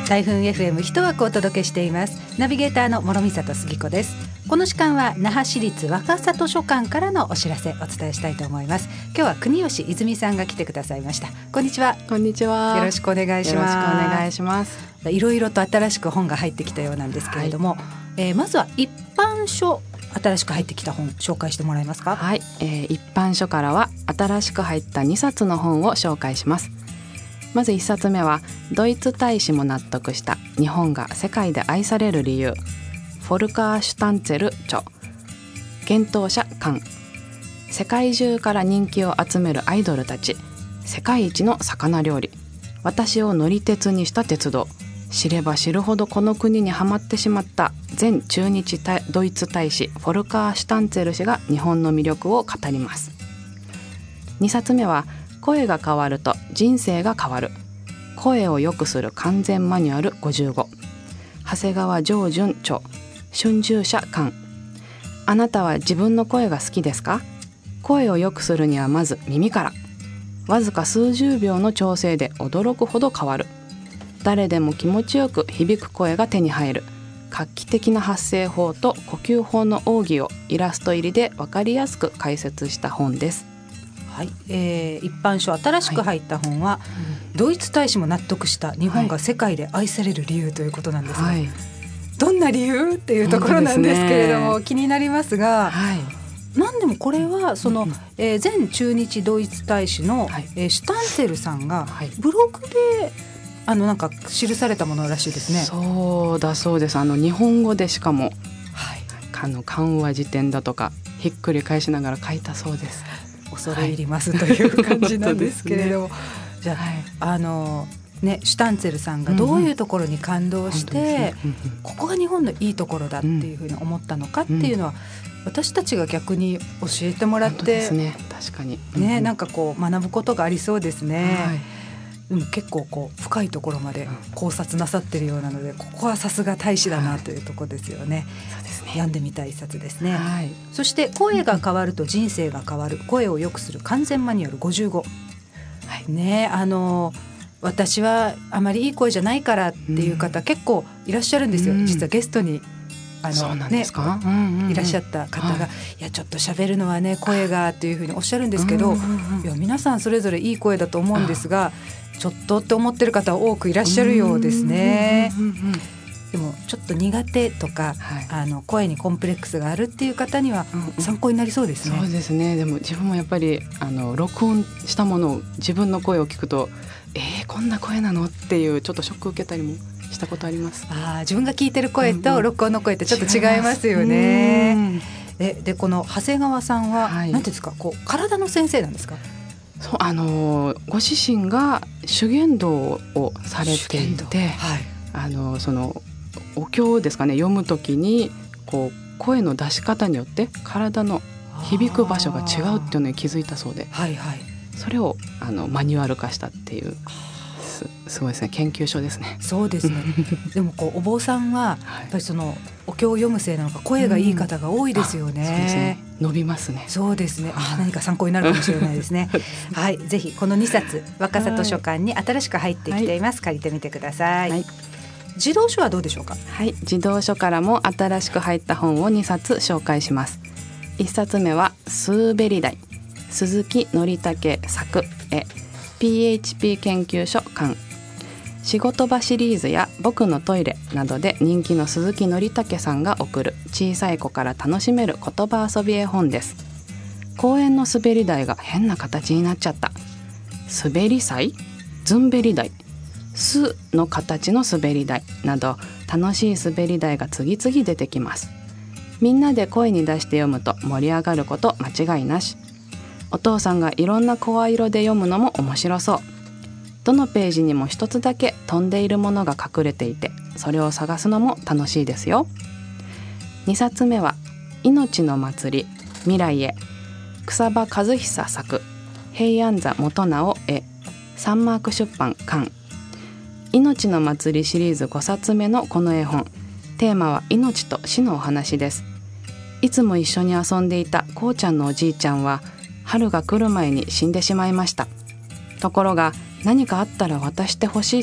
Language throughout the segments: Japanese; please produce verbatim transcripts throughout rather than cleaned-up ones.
台風 エフエム 一枠お届けしています。ナビゲーターの諸見里杉子です。この時間は那覇市立若里書館からのお知らせお伝えしたいと思います。今日は国吉泉さんが来てくださいました。こんにちは。 こんにちは。 よろしくお願いします。 よろしくお願いします。 いろいろと新しく本が入ってきたようなんですけれども、はい、えー、まずは一般書、新しく入ってきた本紹介してもらえますか？ はい、えー、一般書からは新しく入ったにさつの本を紹介します。まずいっさつめはドイツ大使も納得した日本が世界で愛される理由、フォルカー・シュタンツェル著、幻冬舎館、世界中から人気を集めるアイドルたち、世界一の魚料理、私を乗り鉄にした鉄道、知れば知るほどこの国にはまってしまった前駐日ドイツ大使フォルカー・シュタンツェル氏が日本の魅力を語ります。にさつめは声が変わると人生が変わる、声を良くする完全マニュアルごじゅうご、長谷川上淳著、春秋社館、あなたは自分の声が好きですか？声を良くするにはまず耳から、わずか数十秒の調整で驚くほど変わる、誰でも気持ちよく響く声が手に入る画期的な発声法と呼吸法の奥義をイラスト入りで分かりやすく解説した本です。 はい、えー、一般書新しく入った本は、はい、ドイツ大使も納得した日本が世界で愛される理由ということなんですが、はい、どんな理由っていうところなんですけれども、ね、気になりますが、はい、なんでもこれはその、うん、えー、前駐日ドイツ大使の、はい、えー、シュタンツェルさんがブログであのなんか記されたものらしいですね。 そうだそうです。あの日本語でしかも、はい、あの漢和辞典だとかひっくり返しながら書いたそうです。 恐れ入ります、はい、という感じなんですけれども、ね、じゃあ、はい、あのね、シュタンツェルさんがどういうところに感動して、うんうん、ここが日本のいいところだっていうふうに思ったのかっていうのは、うん、私たちが逆に教えてもらって、本当ですね、 確かに、 ね、うん、なんかこう学ぶことがありそうですね、はい、うん、結構こう深いところまで考察なさってるようなので、ここはさすが大使だなというところですよね、はい、そうですね、読んでみたい一冊ですね、はい、そして声が変わると人生が変わる、声を良くする完全マニュアルごじゅうご、はい、ね、あの私はあまりいい声じゃないからっていう方、うん、結構いらっしゃるんですよ、うん、実はゲストにあの、ね、うんうん、いらっしゃった方が、はい、いやちょっと喋るのはね声がというふうにおっしゃるんですけど、うんうんうん、いや皆さんそれぞれいい声だと思うんですが、ちょっとって思ってる方多くいらっしゃるようですね、うんうんうんうん、でもちょっと苦手とか、はい、あの声にコンプレックスがあるっていう方には参考になりそうですね、 うんうん、そうですね。でも自分もやっぱりあの録音したものを自分の声を聞くと、えー、こんな声なのっていうちょっとショックを受けたりもしたことあります。 あ、自分が聞いてる声と録音の声ってちょっと違いますよね、うんうん、で, でこの長谷川さんは、はい、なんていうんですか、こう体の先生なんですか？ そう、あのご自身が修験道をされていて、はい、あのそのお経ですかね、読むときにこう声の出し方によって体の響く場所が違うっていうのに気づいたそうで、はいはい、それをあのマニュアル化したっていう、 す, すごいですね、研究所ですね。 そうですねでもこうお坊さんはやっぱりそのお経を読むせいなのか声がいい方が多いですよね、うん、そうですね、伸びますね。そうですね、あ、何か参考になるかもしれないですねはい、ぜひこのにさつ若里書館に新しく入ってきています、はい、借りてみてください、はい、児童書はどうでしょうか？ はい、児童書からも新しく入った本をにさつ紹介します。いっさつめはスーベリダイ、鈴木則武作絵 ピーエイチピー 研究所館、仕事場シリーズや僕のトイレなどで人気の鈴木則武さんが送る小さい子から楽しめる言葉遊び絵本です。公園の滑り台が変な形になっちゃった、滑り台、ズンベリ台、巣の形の滑り台など楽しい滑り台が次々出てきます。みんなで声に出して読むと盛り上がること間違いなし。お父さんがいろんな声色で読むのも面白そう。どのページにも一つだけ飛んでいるものが隠れていて、それを探すのも楽しいですよ。にさつめは命の祭り未来へ、草場和久作、平安座元直絵、サンマーク出版館。命の祭りシリーズごさつめのこの絵本、テーマは命と死のお話です。いつも一緒に遊んでいたこうちゃんのおじいちゃんは春が来る前に死んでしまいました。ところが何かあったら渡してほしいと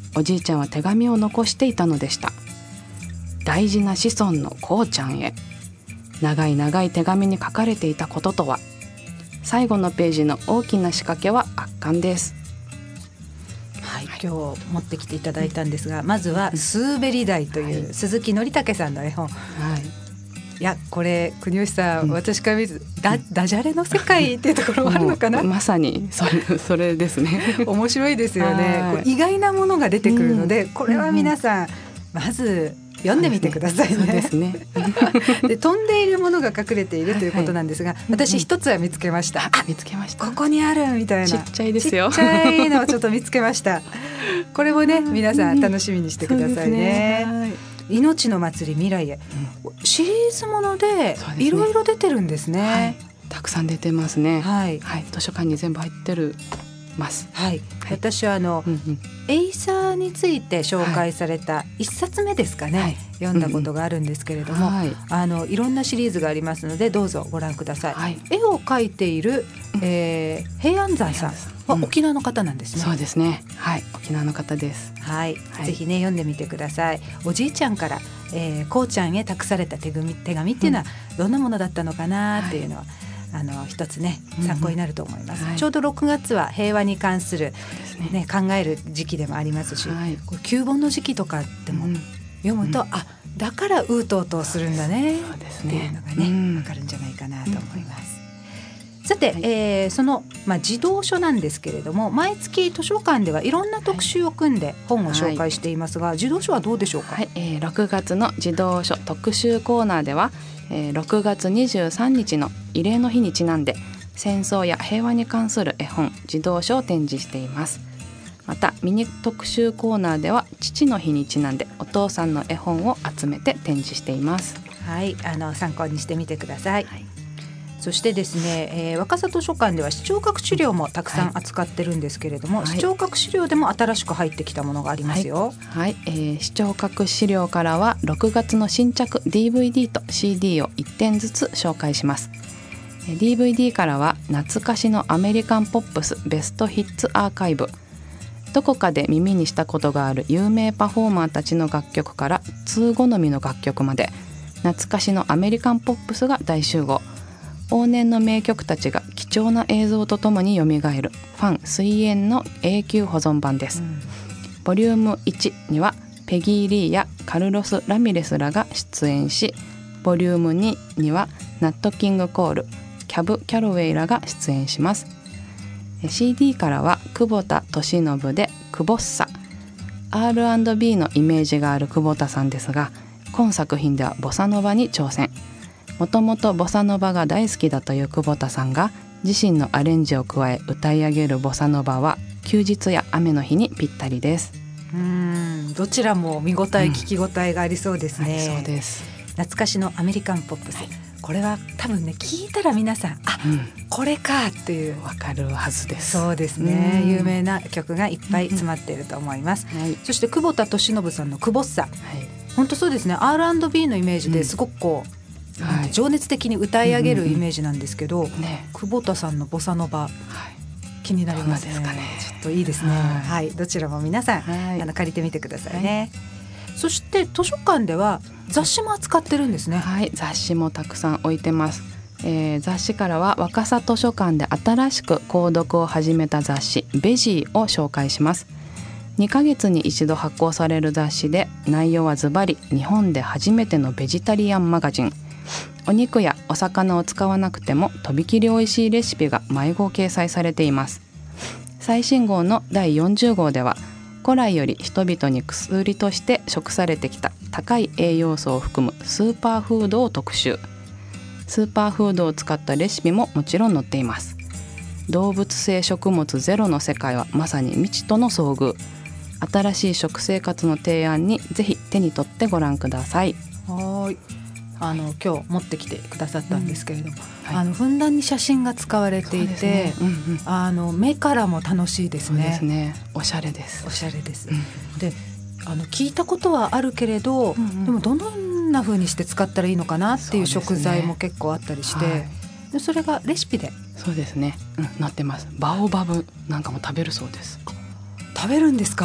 おじいちゃんは手紙を残していたのでした。大事な子孫のこうちゃんへ。長い長い手紙に書かれていたこととは。最後のページの大きな仕掛けは圧巻です。 はい、今日持ってきていただいたんですが、まずはスーベリダイという鈴木典武さんの絵本、はい、いやこれ国吉さん、うん、私から見るとダ、ダジャレの世界っていうところもあるのかな。 まさにそれ、それですね。面白いですよね。こう意外なものが出てくるので、うん、これは皆さん、うん、まず読んでみてくださいね。 そうですね。 で飛んでいるものが隠れているということなんですが、はいはい、私一つは見つけました。 あ、見つけました。 ここにあるみたいなちっちゃいですよ。 ちっちゃいのをちょっと見つけました。これもね皆さん楽しみにしてくださいね。うん、ね、命の祭り未来へ、うん、シリーズものでいろいろ出てるんですね。 はい、たくさん出てますね。 はいはい、図書館に全部入ってるます。 はい、はい、私はあの、うんうん、エイサーについて紹介された一冊目ですかね、はい、読んだことがあるんですけれども、うんうん、はい、あのいろんなシリーズがありますのでどうぞご覧ください。はい、絵を描いている、えー、平安山さんは沖縄の方なんですね。 うん、そうですね、はい、沖縄の方です。 はい、はい、ぜひね読んでみてください。おじいちゃんから、えー、こうちゃんへ託された手紙、手紙っていうのはどんなものだったのかなっていうのは、はい、あの一つね参考になると思います。うん、はい、ちょうどろくがつは平和に関する、ね、考える時期でもありますし、はい、こう旧盆の時期とかでも読むと、うん、あ、だからうーとうとうするんだねっていうのがね、うん、分かるんじゃないかなと思います。うん、さて、はい、えー、その、まあ、児童書なんですけれども、毎月図書館ではいろんな特集を組んで本を紹介していますが、はい、児童書はどうでしょうか。 はい、えー、ろくがつの児童書特集コーナーでは、えー、ろくがつにじゅうさんにちの慰霊の日にちなんで戦争や平和に関する絵本、児童書を展示しています。またミニ特集コーナーでは父の日にちなんでお父さんの絵本を集めて展示しています。 はい、あの参考にしてみてください。はい、そしてですね、えー、若狭図書館では視聴覚資料もたくさん扱ってるんですけれども、はい、視聴覚資料でも新しく入ってきたものがありますよ。 はい、はい、えー、視聴覚資料からはろくがつの新着 ディーブイディー と シーディー をいってんずつ紹介します。 ディーブイディー からは懐かしのアメリカンポップスベストヒッツアーカイブ、どこかで耳にしたことがある有名パフォーマーたちの楽曲から通好みの楽曲まで懐かしのアメリカンポップスが大集合。往年の名曲たちが貴重な映像とともによみがえるファン水煙の永久保存版です。うん、ボリュームいちにはペギー・リーやカルロス・ラミレスらが出演し、ボリュームににはナット・キング・コール、キャブ・キャロウェイらが出演します。シーディー からは久保田利伸でクボッサ、 アールアンドビー のイメージがある久保田さんですが、今作品ではボサノバに挑戦。もともとボサノバが大好きだという久保田さんが自身のアレンジを加え歌い上げるボサノバは休日や雨の日にぴったりです。 うーん、どちらも見応え、聞き応えがありそうですね。 うん、そうです。 懐かしのアメリカンポップス、はい、これは多分ね聞いたら皆さん、あ、うん、これかっていうわかるはずです。 そうですね、有名な曲がいっぱい詰まっていると思います。うん、はい、そして久保田利伸さんのクボッサ、はい、本当そうですね、 アールアンドビー のイメージですごくこう、うん、はい、情熱的に歌い上げるイメージなんですけど、うんうんうんね、久保田さんのボサノバ、はい、気になりますね。 ですかね、 ちょっといいですね。はい、はい、どちらも皆さん、はい、あの借りてみてくださいね。はい、そして図書館では雑誌も扱ってるんですね。 はい、雑誌もたくさん置いてます。えー、雑誌からは若狭図書館で新しく購読を始めた雑誌ベジーを紹介します。にかげつに一度発行される雑誌で、内容はズバリ日本で初めてのベジタリアンマガジン。お肉やお魚を使わなくてもとびきりおいしいレシピが毎号掲載されています。最新号のだいよんじゅう号では古来より人々に薬として食されてきた高い栄養素を含むスーパーフードを特集。スーパーフードを使ったレシピももちろん載っています。動物性食物ゼロの世界はまさに未知との遭遇。新しい食生活の提案にぜひ手に取ってご覧ください。 はい、あの今日持ってきてくださったんですけれども、うん、はい、あのふんだんに写真が使われていて、ね、うんうん、あの目からも楽しいですね。 そうですね、おしゃれです。 おしゃれです。うん、で、あの聞いたことはあるけれど、うんうん、でもどんな風にして使ったらいいのかなっていう食材も結構あったりして、はい、でそれがレシピで。 そうですね、うん、なってます。バオバブなんかも食べるそうです。 食べるんですか。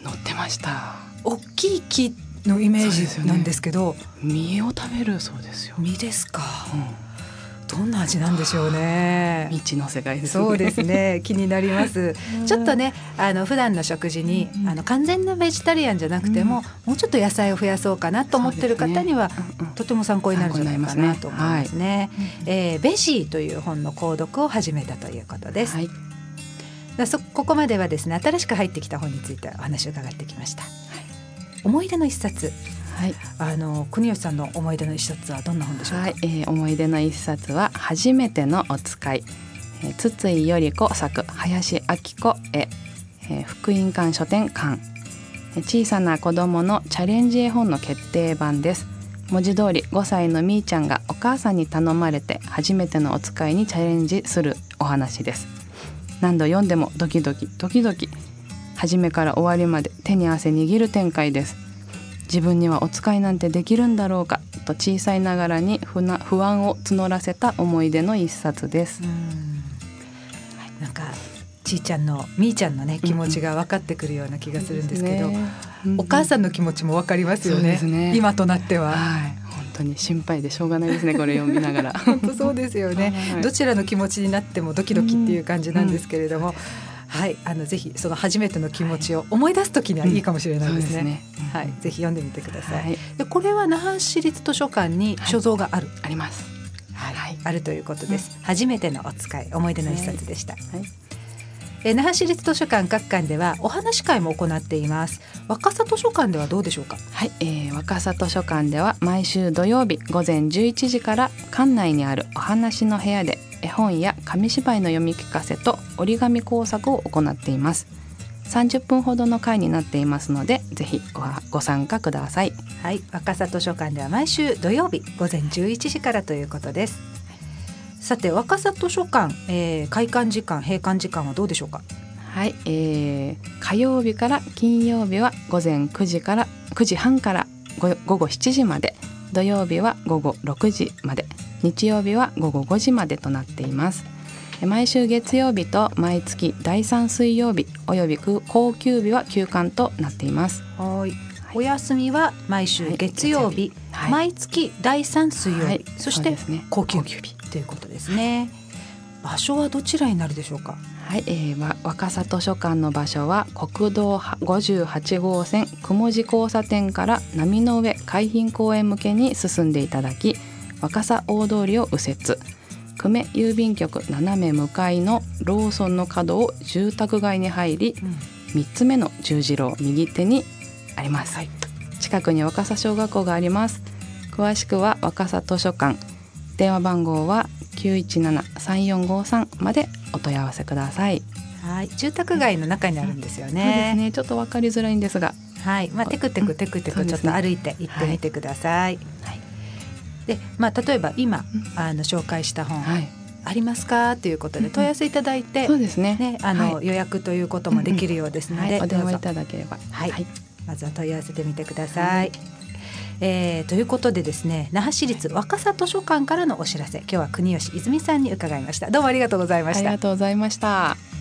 乗ってました。 大きい木のイメージなんですけど、 ね、実を食べるそうですよ。 実ですか、うん、どんな味なんでしょうね。 未知の世界ですね。 そうですね、気になりますちょっとね、あの普段の食事に、うん、あの完全なベジタリアンじゃなくても、うん、もうちょっと野菜を増やそうかなと思ってる方には、ね、うんうん、とても参考になるんじゃないかなと思いますね。はい、えー、ベジーという本の購読を始めたということです。はい、だそここまではですね、新しく入ってきた本についてお話を伺ってきました。はい、思い出の一冊、はい、あの国吉さんの思い出の一冊はどんな本でしょうか。はい、 えー、思い出の一冊は初めてのお使い、えー、筒井頼子作、林明子絵、えー、福音館書店館、えー、小さな子どものチャレンジ絵本の決定版です。文字通りごさいのみーちゃんがお母さんに頼まれて初めてのお使いにチャレンジするお話です。何度読んでもドキドキドキドキ、初めから終わりまで手に汗握る展開です。自分にはお使いなんてできるんだろうかと小さいながらに不な不安を募らせた思い出の一冊です。うん、 なんかちーちゃんのみーちゃんのね気持ちが分かってくるような気がするんですけど、うんうん、お母さんの気持ちも分かりますよ ね, ですね今となっては。はい、 本当に心配でしょうがないですね、これ読みながら。 本当そうですよね、はい、どちらの気持ちになってもドキドキっていう感じなんですけれども、うんうん、はい、あのぜひその初めての気持ちを思い出すときにはいいかもしれないですね。うん、そうですね、はい、ぜひ読んでみてください。はい、でこれは那覇市立図書館に所蔵がある、はい、 あります、 はいはい、あるということです。うん、初めてのお使い、思い出の一冊でした。はいはい、え那覇市立図書館各館ではお話し会も行っています。若狭図書館ではどうでしょうか。 はい、えー、若狭図書館では毎週土曜日午前じゅういちじから館内にあるお話の部屋で絵本や紙芝居の読み聞かせと折り紙工作を行っています。さんじゅっぷんほどの会になっていますので、ぜひ ご, ご参加ください。 はい、若狭図書館では毎週土曜日午前じゅういちじからということです。さて若狭図書館、えー、開館時間閉館時間はどうでしょうか。 はい、えー、火曜日から金曜日は午前くじからくじはんから午後しちじまで、土曜日は午後ろくじまで、日曜日は午後ごじまでとなっています。毎週月曜日と毎月だいさん水曜日および高級日は休館となっています。 はい、お休みは毎週月曜日、はい、毎月だいさん水曜日、はい、そして高級日ということですね。場所はどちらになるでしょうか。 はい、えー、若狭図書館の場所は国道ごじゅうはち号線雲路交差点から波の上海浜公園向けに進んでいただき、若狭大通りを右折、久米郵便局斜め向かいのローソンの角を住宅街に入り、うん、みっつめの十字路右手にあります。はい、近くに若狭小学校があります。詳しくは若狭図書館、電話番号は きゅういちななさんよんごさん までお問い合わせください。 はい、住宅街の中にあるんですよね。 そうですね、ちょっと分かりづらいんですが、 はい、まあ、テクテクテクテクちょっと歩いて行ってみてください。はい、でまあ、例えば今あの紹介した本、はい、ありますかということで問い合わせいただいて、うん、そうですね、ね、あの、はい、予約ということもできるようですので、うんうん、はい、 お電話いただければ、 はいはい、まずは問い合わせてみてください。はい、えー、ということでですね、那覇市立若狭図書館からのお知らせ、今日は国吉泉さんに伺いました。どうもありがとうございました。 ありがとうございました。